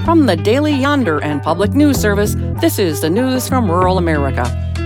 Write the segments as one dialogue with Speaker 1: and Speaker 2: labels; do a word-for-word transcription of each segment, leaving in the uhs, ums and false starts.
Speaker 1: From the Daily Yonder and Public News Service, this is the news from rural America.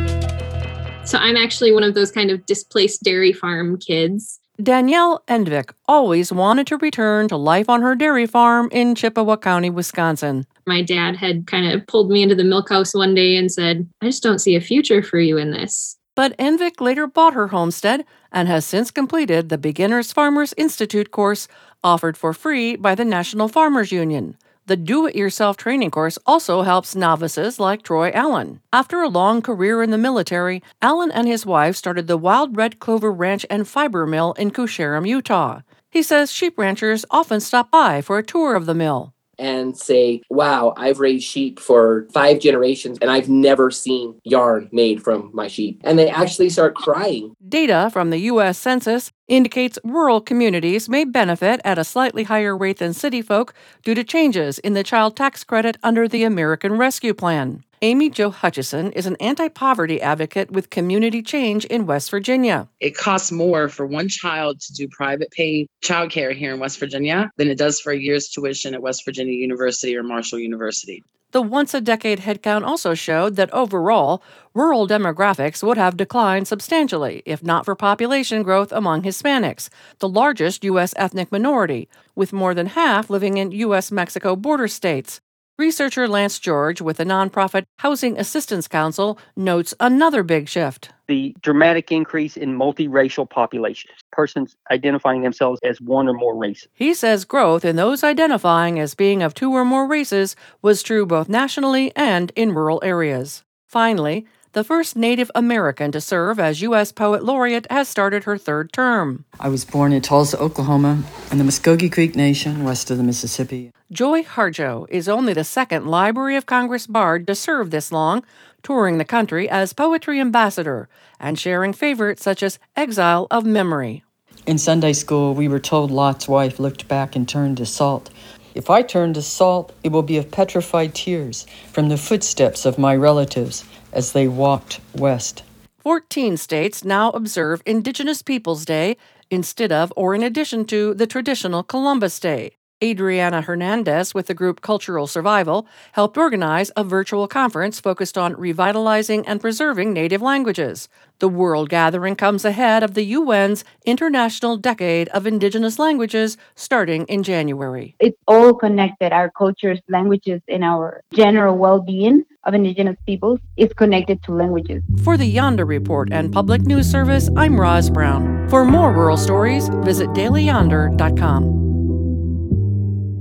Speaker 2: So I'm actually one of those kind of displaced dairy farm kids.
Speaker 1: Danielle Endvik always wanted to return to life on her dairy farm in Chippewa County, Wisconsin.
Speaker 2: My dad had kind of pulled me into the milk house one day and said, I just don't see a future for you in this.
Speaker 1: But Endvik later bought her homestead and has since completed the Beginners Farmers Institute course offered for free by the National Farmers Union. The do-it-yourself training course also helps novices like Troy Allen. After a long career in the military, Allen and his wife started the Wild Red Clover Ranch and Fiber Mill in Cousharam, Utah. He says sheep ranchers often stop by for a tour of the mill
Speaker 3: and say, wow, I've raised sheep for five generations and I've never seen yarn made from my sheep. And they actually start crying.
Speaker 1: Data from the U S Census indicates rural communities may benefit at a slightly higher rate than city folk due to changes in the child tax credit under the American Rescue Plan. Amy Jo Hutchison is an anti-poverty advocate with Community Change in West Virginia.
Speaker 4: It costs more for one child to do private paid childcare here in West Virginia than it does for a year's tuition at West Virginia University or Marshall University.
Speaker 1: The once-a-decade headcount also showed that overall, rural demographics would have declined substantially if not for population growth among Hispanics, the largest U S ethnic minority, with more than half living in U S Mexico border states. Researcher Lance George with the nonprofit Housing Assistance Council notes another big shift.
Speaker 5: The dramatic increase in multiracial populations, persons identifying themselves as one or more races.
Speaker 1: He says growth in those identifying as being of two or more races was true both nationally and in rural areas. Finally, the first Native American to serve as U S Poet Laureate has started her third term.
Speaker 6: I was born in Tulsa, Oklahoma, in the Muskogee Creek Nation, west of the Mississippi.
Speaker 1: Joy Harjo is only the second Library of Congress bard to serve this long, touring the country as poetry ambassador and sharing favorites such as Exile of Memory.
Speaker 6: In Sunday school, we were told Lot's wife looked back and turned to salt. If I turn to salt, it will be of petrified tears from the footsteps of my relatives as they walked west.
Speaker 1: Fourteen states now observe Indigenous Peoples Day instead of or in addition to the traditional Columbus Day. Adriana Hernandez with the group Cultural Survival helped organize a virtual conference focused on revitalizing and preserving native languages. The World Gathering comes ahead of the U N's International Decade of Indigenous Languages starting in January.
Speaker 7: It's all connected. Our cultures, languages, and our general well-being of Indigenous peoples is connected to languages.
Speaker 1: For the Yonder Report and Public News Service, I'm Roz Brown. For more rural stories, visit daily yonder dot com.